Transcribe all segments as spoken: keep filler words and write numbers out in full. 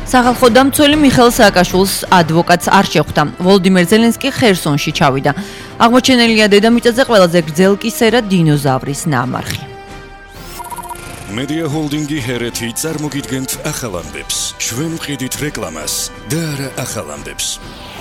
სახალხო დამცველი მიხეილ სააკაშვილის ადვოკატს არ შეხვდა. ვოლოდიმერ ზელენსკი ხერსონში ჩავიდა. აღმოჩენილია დედამიწაზე ყველაზე გრძელკი სერა დინოზავრის ნამარხი. Media Holdingi ჰერეთი წარმოგიდგენთ ახალ ამბებს. ჩვენ ვყიდით რეკლამას და არა ახალ ამბებს.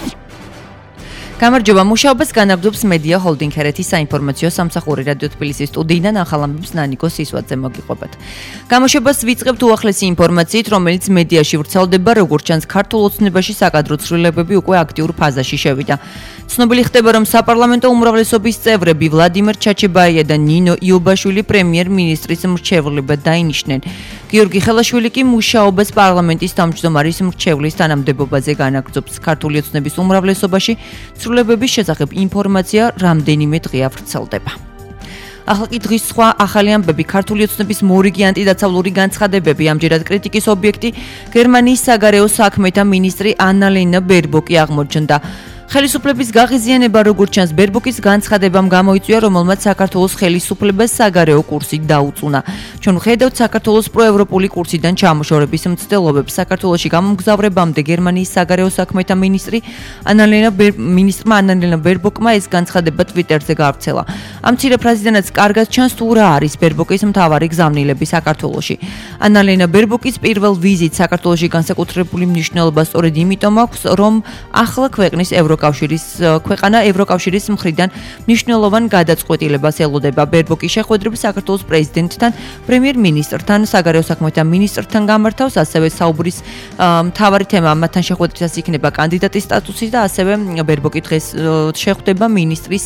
გამარჯობა, მუშაობას განაგრძობს Media Holding ჰერეთის საინფორმაციო სამსახური რადიო თბილისის სტუდიიდან ახალ ამბებს ნანიკო სისვაძე მოგიყვებათ. გამოშვებას ვიწყებთ უახლესი ინფორმაციით, რომელიც მედიაში ვრცელდება, როგორც ჩანს, ქართულ ოცნებაში საკადრო ცვლილებები უკვე აქტიურ ფაზაში შევიდა. ცნობილი ხდება, რომ საპარლამენტო უმრავლესობის წევრები ვლადიმერ ჩაჩებაია და ნინო იობაშვილი პრემიერ-მინისტრის მრჩევლებად დაინიშნენ. გიორგი ხელაშვილი კი მუშაობას პარლამენტის თავმჯდომარის მრჩევლის თანამდებობაზე განაგრძობს. ქართული ოცნების უმრავლესობაში ცვლილებების შესახებ ინფორმაცია რამდენიმე დღეა ვრცელდება. ახლა კი დღის სხვა ახალი ამბები. ქართული ოცნების მორიგი ანტიდაცავლური განცხადებები. ამჯერად კრიტიკის ობიექტი გერმანიის საგარეო საქმეთა მინისტრი ანალენა ბერბოკი აღმოჩნდა. ხელისუფლების გაღიზიანება, როგორც ჩანს, ბერბოკის განცხადებამ გამოიწვია, რომელმაც საქართველოს ხელისუფლებას საგარეო კურსი დაუწუნა. ჩვენ ვხედავთ საქართველოს პროევროპული კურსიდან ჩამოშორების მცდელობებს. საქართველოში გამომგზავრებამდე გერმანიის საგარეო საქმეთა მინისტრი ანალენა მინისტრმა ანალენა ბერბოკმა ეს განცხადება ტვიტერზე გაავრცელა. ამ მცირე ფრაზიდანაც კარგად ჩანს თუ რა არის ბერბოკის მთავარი გზავნილები საქართველოში. ანალენა ბერბოკის პირველ ვიზიტ საქართველოში განსაკუთრებული მნიშვნელობა სწორედ იმიტომ აქვს, რომ ახლა ქვეყნის ევროკავშირის ქვეყანა ევროკავშირის მხრიდან მნიშვნელოვან გადაწყვეტილებას ელოდება. ბერბოკის შეხვედრები საქართველოს პრეზიდენტთან, პრემიერ-მინისტრთან, საგარეო საქმეთა მინისტრთან გამართავს, ასევე საუბრის მთავარი თემა მათთან შეხვედრისას იქნება კანდიდატის სტატუსი და ასევე ბერბოკი დღეს შეხვდება მინისტრის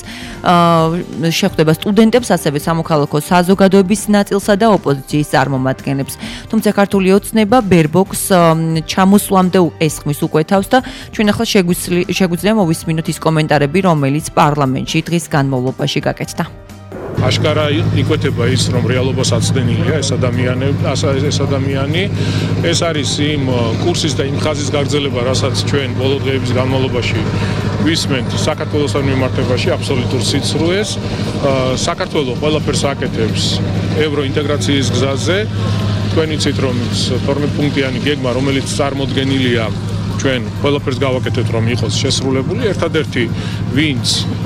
შეხვდება სტუდენტებს, ასევე სამოქალაქო საზოგადოების ნაწილსა და ოპოზიციის წარმომადგენლებს. თუმცა ქართული ოცნება ბერბოკს ჩამოსვლამდე ესხმის უკვე თავს და ჩვენ ახლა შეგვიძლია მოვისმინოთ ის კომენტარები, რომელიც პარლამენტში დღის განმავლობაში გაკეთდა. აშკარა იკვეთება ის, რომ რეალობას აცდენილია ეს ადამიანი, ეს ადამიანი. ეს არის იმ კურსის და იმ ხაზის გაგრძელება, რასაც ჩვენ ბოლო დღეების განმავლობაში ვისმენთ საქართველოსთან მიმართებაში აბსოლუტურ სიცრუეს. საქართველოს ყველაფერს აკეთებს ევროინტეგრაციის გზაზე. თქვენ იცით, რომ თორმეტ პუნქტიანი გეგმა, რომელიც წარმოდგენილია ჩვენ ყველაფერს გავაკეთებთ, რომ იყოს შესრულებული. ერთადერთი ვინც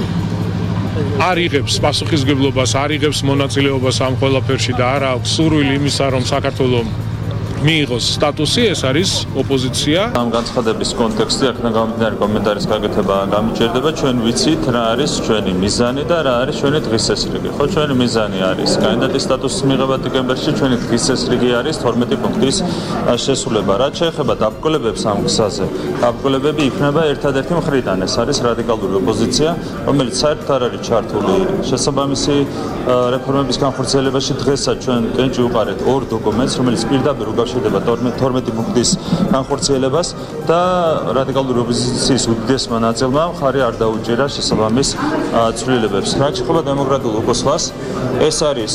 არ იღებს პასუხისმგებლობას, არ იღებს მონაწილეობას ამ ყველაფერში და არ აქვს სურვილი იმისა, რომ საქართველოს მიიღოს სტატუსი, ეს არის ოპოზიცია. ამ განცხადების კონტექსტი აქედან გამომდინარე კომენტარის გაკეთება გამიჭირდება. ჩვენ ვიცით რა არის ჩვენი მიზანი და რა არის ჩვენი დღის წესრიგი. ხო, ჩვენი მიზანი არის კანდიდატის სტატუსის მიღება დეკემბერში, ჩვენი დღის წესრიგი არის თორმეტი პუნქტის შესრულება. რაც შეეხება დაბრკოლებებს ამ გზაზე, დაბრკოლებები იქნება ერთადერთი მხრიდან, ეს არის რადიკალური ოპოზიცია, რომელიც საერთოდ არ არის ჩართული შესაბამისი რეფორმების განხორციელებაში. დღესაც ჩვენ კენჭი უყარეთ ორ დოკუმენტს, რომელიც პირდაპირ უკავშირდება თორმეტი პუნქტის განხორციელებას და რადიკალური ოპოზიციის უდიდესმა ნაწილმა მხარი არ დაუჭირა შესაბამის ცვლილებებს. რაც შეეხება დემოკრატიულ უკუსვას, ეს არის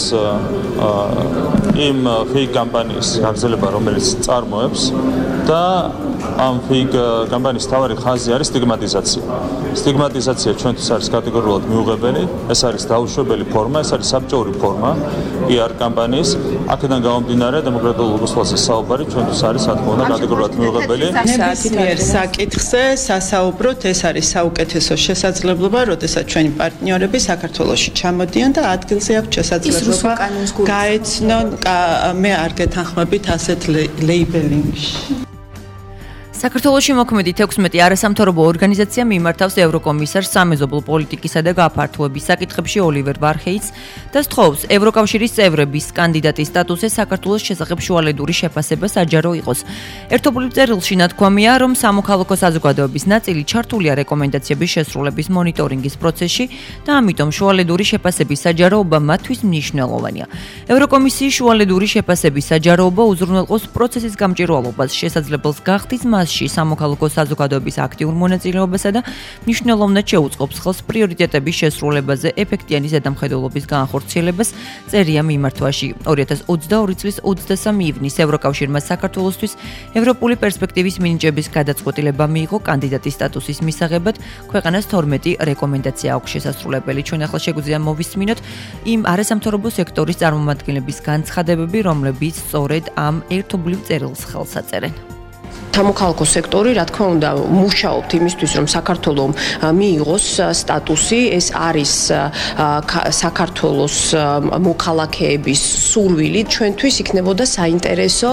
იმ ფეიქ კამპანიის გაგრძელება, რომელიც წარმოებს და ამ ფეიქ კამპანიის თავარი ხაზი არის სტიგმატიზაცია. სტიგმატიზაცია ჩვენთვის არის კატეგორიულად მიუღებელი, ეს არის დაუშვებელი ფორმა, ეს არის საბჭოური ფორმა პიარ კამპანიის. აქედან გამომდინარე დემოკრატიულ უკუსვაზე საუბარი ჩვენთვის არის რა თქმა უნდა კატეგორიულად მიუღებელი. ნებისმიერ საკითხზე სასაუბროთ, ეს არის საუკეთესო შესაძლებლობა, როდესაც ჩვენი პარტნიორები საქართველოში ჩამოდიან და ადგილზე აქვს შესაძლებლობა გაეცნონ, მე არ გეთანხმებით ასეთ ლეიბელინგში. საქართველოში მოქმედი თექვსმეტი არასამთავრობო ორგანიზაცია მიმართავს ევროკომისარს სამეზობლო პოლიტიკისა და გაფართოების საკითხებში ოლივერ ვარჰეიტს და სთხოვს ევროკავშირის წევრების კანდიდატის სტატუსზე საქართველოს შესახებ შუალედური შეფასება საჯარო იყოს. ერთობლივ წერილში ნათქვამია, რომ სამოქალაქო საზოგადოების ნაწილი ჩართულია რეკომენდაციების შესრულების მონიტორინგის პროცესში და ამიტომ შუალედური შეფასების საჯაროობა მათთვის მნიშვნელოვანია. ევროკომისიის შუალედური შეფასების საჯაროობა უზრუნველყოფს პროცესის გამჭვირვალობას, შესაძლებელს გახდის მას სამოქალაქო საზოგადოების აქტიურ მონაწილეობასა და მნიშვნელოვნად შეუწყობს ხელს პრიორიტეტების შესრულებაზე ეფექტიანი ზედამხედველობის განხორციელებას, წერია მიმართვაში. ორი ათას ოცდაორი წლის ოცდასამი ივნის ევროკავშირმა საქართველოსთვის ევროპული პერსპექტივის მინიჭების გადაწყვეტილება მიიღო კანდიდატის სტატუსის მისაღებად, ქვეყანას თორმეტი რეკომენდაცია აქვს შესასრულებელი. ჩვენ ახლა შეგვიძლია მოვისმინოთ იმ არასამთავრობო სექტორის წარმომადგენლების განცხადებები, რომლებიც სწორედ ამ ერთობლივ წერილს ხელს აწერენ. სამოქალაქო სექტორი, რა თქმა უნდა, მუშაობთ იმისთვის, რომ საქართველოს მიიღოს სტატუსი, ეს არის საქართველოს მოქალაქეების სურვილი. ჩვენთვის იქნებოდა საინტერესო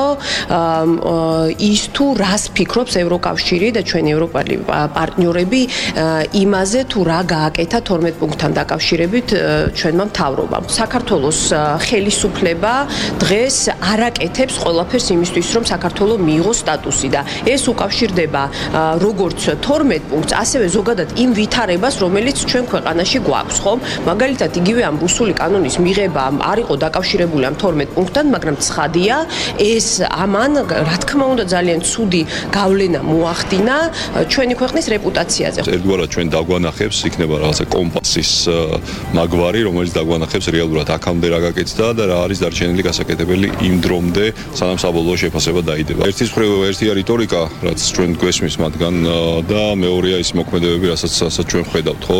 ის თუ რას ფიქრობს ევროკავშირი და ჩვენი ევროპელი პარტნიორები იმაზე, თუ რა გააკეთა თორმეტ პუნქტთან დაკავშირებით ჩვენმა მთავრობამ. საქართველოს ხელისუფლება დღეს არ აკეთებს ყველაფერს იმისთვის, რომ საქართველოს მიიღოს სტატუსი და ეს უკავშირდება როგორც თორმეტ პუნქტს, ასევე ზოგადად იმ ვითარებას, რომელიც ჩვენ ქვეყანაში გვაქვს, ხო? მაგალითად, იგივე ამ რუსული კანონის მიღება არ იყო დაკავშირებული ამ თორმეტ პუნქტთან, მაგრამ ცხადია, ეს ამან, რა თქმა უნდა, ძალიან ცუდი გავლენა მოახდინა ჩვენი ქვეყნის რეპუტაციაზე. ერთგვარად ჩვენ დაგვანახებს, იქნება რაღაცა კომპასის მაგვარი, რომელიც დაგვანახებს რეალურად აქამდე რა გაკეთდა და რა არის დარჩენილი გასაკეთებელი იმ დრომდე, სანამ საბოლოო შეფასება დაიდება. ერთის მხრივ ერთია რიტორიკა, რაც ჩვენ გვესმის მათგან და მეორეა ის მოქმედებები, რასაც ჩვენ ვხედავთ, ხო?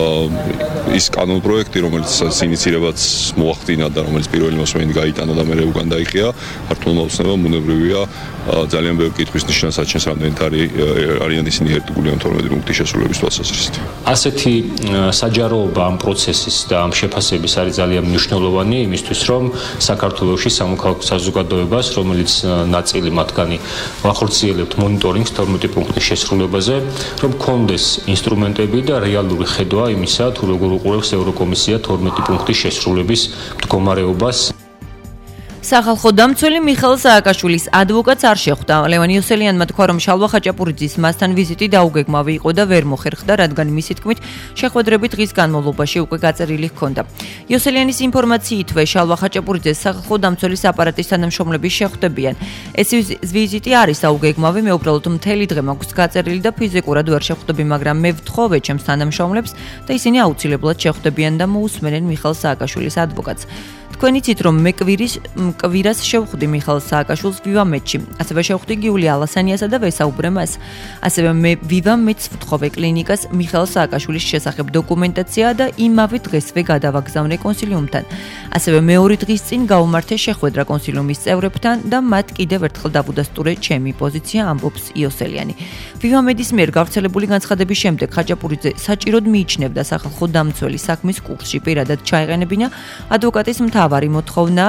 ის კანონ პროექტი, რომელიც ინიცირებაც მოახდინა და რომელიც პირველი მოსმენით გაიტანა და მერე უკან დაიხია, ქართულმა ოცნებამ უნებრივია ძალიან ბევრი კითხვის ნიშნას აჩენს, რამდენად არიან ისინი ერთგული ამ თორმეტ პუნქტის შესრულების თვალსაზრისით. ასეთი საჯაროობა ამ პროცესის და ამ შეფასების არის ძალიან მნიშვნელოვანი იმისთვის, რომ საქართველოში სამოქალაქო საზოგადოებას, რომელიც ნაწილი მათგანი ვახორციელებთ მონიტორინგს თორმეტ პუნქტის შესრულებაზე, რომ გქონდეს ინსტრუმენტები და რეალური ხედვა იმისა, თუ როგორ უყურებს ევროკომისია თორმეტ პუნქტის შესრულების მდგომარეობას. სახალხო დამცველი მიხეილ სააკაშვილის ადვოკატს არ შეხვდა. ლევან იოსელიანმა თქვა, რომ შალვა ხაჭაპურიძის მასთან ვიზიტი დაუგეგმავი იყო და ვერ მოხერხდა, რადგან მისი თქმით, შეხვედრები დღის განმავლობაში უკვე გაწერილი ჰქონდა. იოსელიანის ინფორმაციითვე შალვა ხაჭაპურიძეს სახალხო დამცველის აპარატის თანამშრომლები შეხვდებიან. ეს ვიზიტი არის დაუგეგმავი, მე უბრალოდ მთელი დღე მაქვს გაწერილი და ფიზიკურად ვერ შეხვდები, მაგრამ მე ვთხოვე ჩემს თანამშრომლებს და ისინი აუცილებლად შეხვდებიან და მოусმენენ მიხეილ სააკაშვილის ადვოკატს. თქვენ იცით, რომ მე კვირის კვირას შევხვდი მიხეილ სააკაშვილს ვივამედში. ასევე შევხვდი გიული ალასანიასა და ვესაუბრე მას. ასევე მე ვივამედს ვთხოვე კლინიკას მიხეილ სააკაშვილის შესახებ დოკუმენტაცია და იმავე დღესვე გადავაგზავნე კონსილიუმთან. ასევე მეორე დღის წინ გაუმართე შეხვედრა კონსილიუმის წევრებთან და მათ კიდევ ერთხელ დავუდასტურე ჩემი პოზიცია, ამბობს იოსელიანი. ვივამედის მიერ გავრცელებული განცხადების შემდეგ ხაჭაპურიძე საჭიროდ მიიჩნევდა სახალხო დამცველი საქმის კურსში პირადად ჩაეყენებინა ადვოკატის მთავარი მოთხოვნა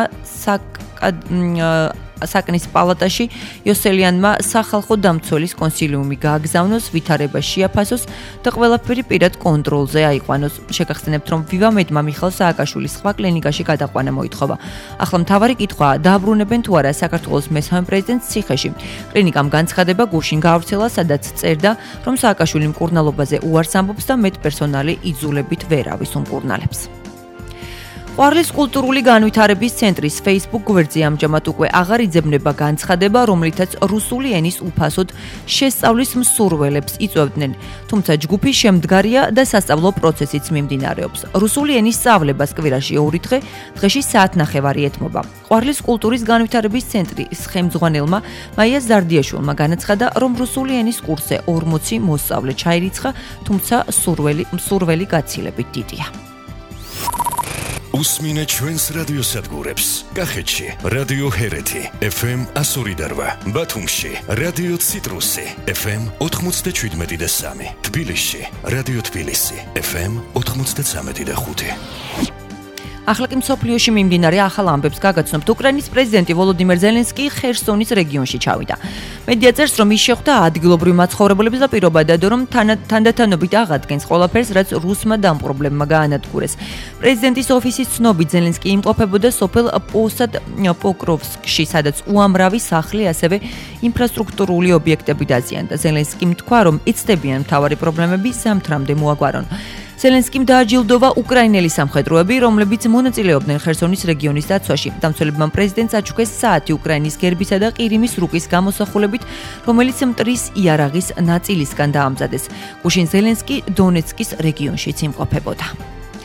საკნის პალატაში იოსელიანმა სახალხო დამცველის კონსილიუმი გააგზავნოს, ვითარება შეაფასოს და ყველაფერი პირად კონტროლზე აიყვანოს. შეგახსენებთ, რომ ვივამედმა მიხეილ სააკაშვილის სხვა კლინიკაში გადაყვანა მოითხოვა. ახლა მთავარი კითხვაა, დააბრუნებენ თუ არა საქართველოს მესამე პრეზიდენტს ციხეში. კლინიკამ განცხადება გუშინ გაავრცელა, სადაც წერდა, რომ სააკაშვილი მკურნალობაზე უარს ამბობს და მეტპერსონალი იძულებით ვერავის უმკურნალებს. ყვარლის კულტურული განვითარების ცენტრის Facebook გვერდზე ამჟამად უკვე აღარ იძებნება განცხადება, რომლითაც რუსული ენის უფასოდ შესწავლის მსურველებს იწვევდნენ. თუმცა ჯგუფი შემდგარია და სასწავლო პროცესიც მიმდინარეობს. რუსული ენის სწავლებას კვირაში ორი დღე, დღეში საათნახევარი ეთმობა. ყვარლის კულტურის განვითარების ცენტრის ხელმძღვანელმა მაია ზარდიაშვილმა განაცხადა, რომ რუსული ენის კურსზე ორმოცი მოსწავლე ჩაირიცხა, თუმცა მსურველი გაცილებით დიდია. უსმინე ჩვენს რადიოსადგურებს. კახეთში რადიო ჰერეთი ეფ ემ εκατო ორი და რვა, ბათუმში რადიო ციტრუსი ეფ ემ ოთხმოცდაშვიდმეტი და სამი, თბილისში რადიო თბილისი ეფ ემ ოთხმოცდაცამეტი და ხუთი. ახლა კი მსოფლიოში მიმდინარე ახალ ამბებს გაგაცნობთ. უკრაინის პრეზიდენტი ვოლოდიმირ ზელენსკი ხერსონის რეგიონში ჩავიდა. მედია წერს, რომ ის შეხვდა ადგილობრივ მაცხოვრებლებს და პირობა დადო, რომ თანდათანობით აღადგენს ყველაფერს, რაც რუსმა დამპყრობლებმა გაანადგურეს. პრეზიდენტის ოფისის ცნობით, ზელენსკი იმყოფებოდა სოფელ პოსად პოკროვსკში, სადაც უამრავი სახლი, ასევე ინფრასტრუქტურული ობიექტები დაზიანდა. ზელენსკიმ თქვა, რომ იცდებიან მთავარი პრობლემები ზამთრამდე მოაგვარონ. ზელენსკიმ დააჯილდოვა უკრაინელი სამხედროები, რომლებიც მონაწილეობდნენ ხერსონის რეგიონის დაცვაში. დამცველებმა პრეზიდენტს აჩუქეს საათი უკრაინის გერბისა და ყირიმის რუკის გამოსახულებით, რომელიც მტრის იარაღის ნაწილისგან დაამზადეს. გუშინ ზელენსკი დონეცკის რეგიონშიც იმყოფებოდა.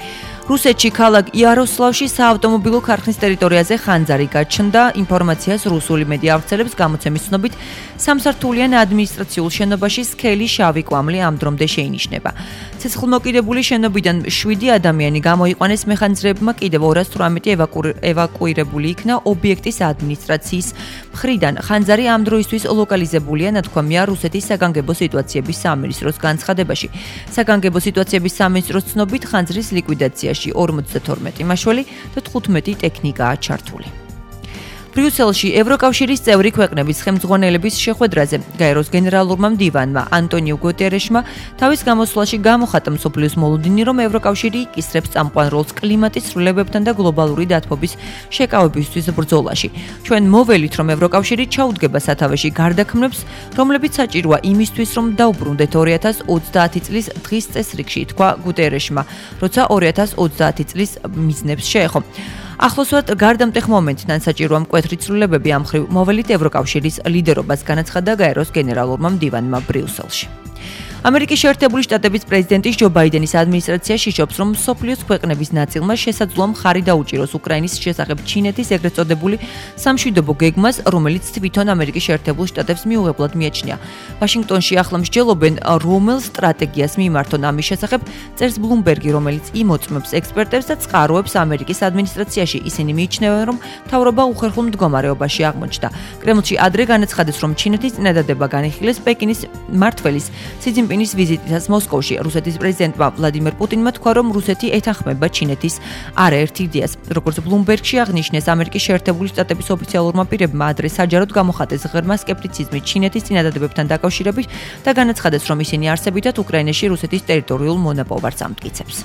რუსეთში ქალაქ იაროსლავში საავტომობილო ქარხნის ტერიტორიაზე ხანძარი გაჩნდა. ინფორმაციას რუსული მედია ავრცელებს გამოცემის ცნობით სამსართულიან ადმინისტრაციულ შენობაში სქელი შავი კვამლი ამ დრომდე შეინიშნება. ცეცხლმოკიდებული შენობიდან შვიდი ადამიანი გამოიყვანეს მეხანძრეებმა, კიდევ ორას თვრამეტი ევაკუირებული იქნა ობიექტის ადმინისტრაციის მხრიდან. ხანძარი ამ დროისთვის ლოკალიზებულია, ნათქვამია რუსეთის საგანგებო სიტუაციების სამინისტროს განცხადებაში. საგანგებო სიტუაციების სამინისტროს ცნობით ხანძრის ლიკვიდაციაში ორმოცდათორმეტი მაშველი და თხუთმეტი ტექნიკაა ჩართული. ბრიუსელში ევროკავშირის წევრი ქვეყნების ხელმძღვანელების შეხვედრაზე გაეროს გენერალურმა მდივანმა ანტონიუ გუტერეშმა თავის გამოსვლაში გამოხატა მსოფლიოს მოლოდინი, რომ ევროკავშირი იკისრებს წამყვან როლს კლიმატის ცვლილებებთან და გლობალური დათბობის შეკავებისთვის ბრძოლაში. ჩვენ მოველით, რომ ევროკავშირი ჩაუდგება სათავეში გარდაქმნებს, რომლებიც საჭიროა იმისთვის, რომ დაუბრუნდეთ ორი ათას ოცდაათი წლის დღის წესრიგში, თქვა გუტერეშმა, როცა ორი ათას ოცდაათი წლის მიზნებს შეეხო. ახლოსვათ გარდამტეხ მომენტთან საჭიროა მკვეთრი ცვლილებები ამ მხრივ მოველით ევროკავშირის ლიდერობას განაცხადა გაეროს გენერალურმა მდივანმა ბრიუსელში. ამერიკის შეერთებული შტატების პრეზიდენტის ჯო ბაიდენის ადმინისტრაცია შიშობს, რომ მსოფლიოს ქვეყნების ნაწილმა შესაძლოა მხარი დაუჭიროს უკრაინის შესახებ ჩინეთის ეგრეთ წოდებული სამშვიდობო გეგმას, რომელიც თვითონ ამერიკის შეერთებულ შტატებს მიუღებლად მიაჩნია. ვაშინგტონში ახლა მსჯელობენ, რომელ სტრატეგიას მიმართონ ამის შესახებ წერს ბლუმბერგი, რომელიც იმოწმებს ექსპერტებს და წყაროებს ამერიკის ადმინისტრაციაში. ისინი მიიჩნევენ, რომ მთავრობა უხერხულ მდგომარეობაში აღმოჩნდა. კრემლში ადრე განაცხადეს, რომ ჩინეთის წინადადება განიხილეს პეკინის მმართველის სი ძინპინის ვიზიტისას მოსკოვში. რუსეთის პრეზიდენტმა ვლადიმერ პუტინმა თქვა, რომ რუსეთი ეთანხმება ჩინეთის არაერთ იდეას. როგორც ბლუმბერგში აღნიშნეს, ამერიკის შეერთებული შტატების ოფიციალურმა პირებმა ადრე საჯაროდ გამოხატეს ღრმა სკეპტიციზმი ჩინეთის წინადადებებთან დაკავშირებით და განაცხადეს, რომ ისინი არსებითად უკრაინაში რუსეთის ტერიტორიულ მონაპოვარს ამტკიცებს.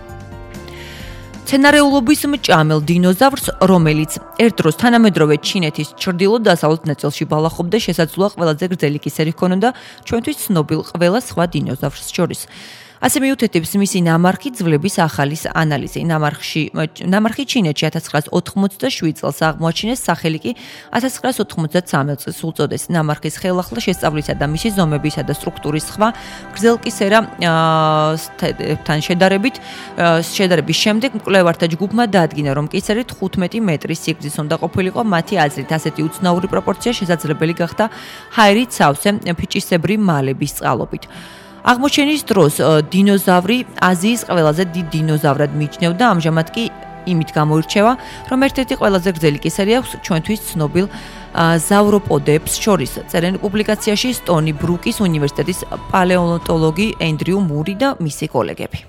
მცენარეულობის მჭამელ დინოზავრს, რომელიც ერთ დროს თანამედროვე ჩინეთის ჩრდილო-დასავლეთ ნაწილში ბალახობდა, შესაძლოა ყველაზე გრძელი კისერი ჰქონოდა ჩვენთვის ცნობილ ყველა სხვა დინოზავრს შორის. ასე მიუთითებს მისი ნამარხი ძვლების ახალის ანალიზი. ნამარხში ნამარხი ჩინეთში ათას ცხრაას ოთხმოცდაშვიდ წელს აღმოაჩინეს, სახელი კი ათას ცხრაას ოთხმოცდაცამეტ წელს უწოდეს. ნამარხის ხელახლა შესწავლისა და მისი ზომებისა და სტრუქტურის სხვა გრძელკისერთან შედარებით შედარების შემდეგ მკვლევართა ჯგუფმა დაადგინა, რომ კისერი თხუთმეტი მეტრის სიგრძის უნდა ყოფილიყო. მათი აზრით, ასეთი უცნაური პროპორცია შესაძლებელი გახდა ჰაერით სავსე ფიჭისებრი მალების წყალობით. აღმოჩენის დროს დინოზავრი აზიის ყველაზე დიდ დინოზავრად მიიჩნევდა, ამჟამად კი იმით გამოირჩევა, რომ ერთ-ერთი ყველაზე გრძელი კისერი აქვს ჩვენთვის ცნობილ ზავროპოდებს შორის. წერენ პუბლიკაციაში სტონი ბრუკის უნივერსიტეტის პალეონტოლოგი ენდრიუ მური და მისი კოლეგები.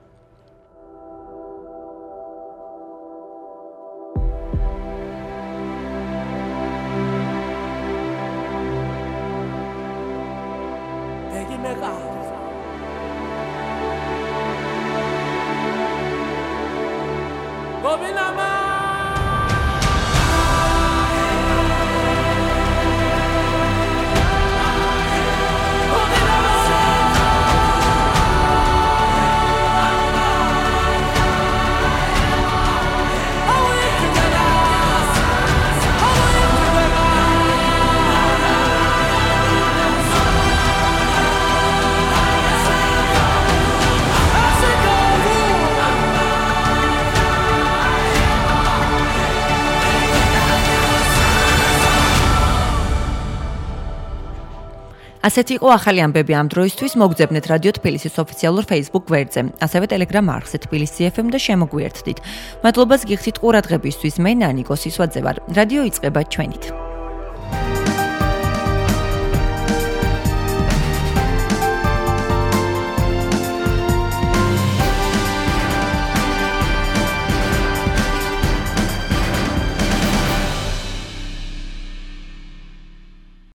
ასეთი იყო ახალი ამბები ამ დროისთვის. მოგძებნეთ რადიო თბილისის ოფიციალურ Facebook გვერდზე, ასევე Telegram არხზე თბილისი ეფ ემ და შემოგვიერთდით. მადლობას გიხდით ყურადღებისთვის. მე ნანიკო სისვაძე ვარ. რადიო იწყება ჩვენით.